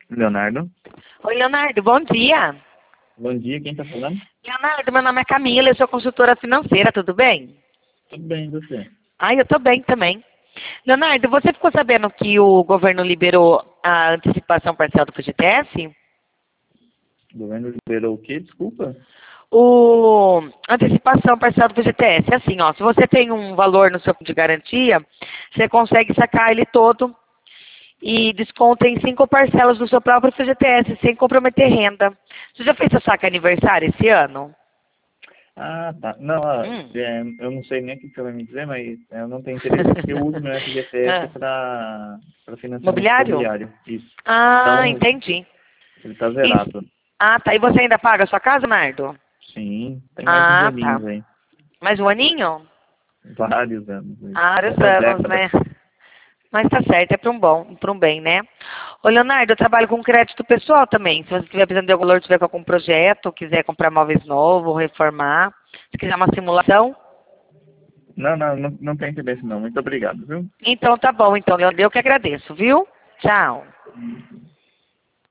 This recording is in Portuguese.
Leonardo. Oi, Leonardo, bom dia. Bom dia, quem está falando? Leonardo, meu nome é Camila, eu sou consultora financeira, tudo bem? Tudo bem, e você? Eu tô bem também. Leonardo, você ficou sabendo que o governo liberou a antecipação parcial do FGTS? O governo liberou o quê? Desculpa. O antecipação parcial do FGTS é assim, ó, se você tem um valor no seu fundo de garantia, você consegue sacar ele todo e desconta em 5 parcelas do seu próprio FGTS, sem comprometer renda. Você já fez seu saque aniversário esse ano? Ah, tá. Não, Hum. eu não sei nem o que você vai me dizer, mas eu não tenho interesse porque eu uso meu FGTS Ah, para financiamento mobiliário? imobiliário. Isso. Ah, Então, entendi. ele está E, zerado. tá. E você ainda paga a sua casa, Nardo? Sim, tem mais uns Ah, tá. aninhos aí. Mais um aninho? Vários anos aí. Vários Uma anos, década. né? Mas tá certo, é para um bem, né? Ô, Leonardo, eu trabalho com crédito pessoal também. Se você estiver precisando de algum valor, tiver com algum projeto, quiser comprar móveis novos, reformar, se quiser uma simulação, Não tem interesse não. Muito obrigado, viu? então tá bom, então, Leonardo, eu que agradeço, viu? Tchau.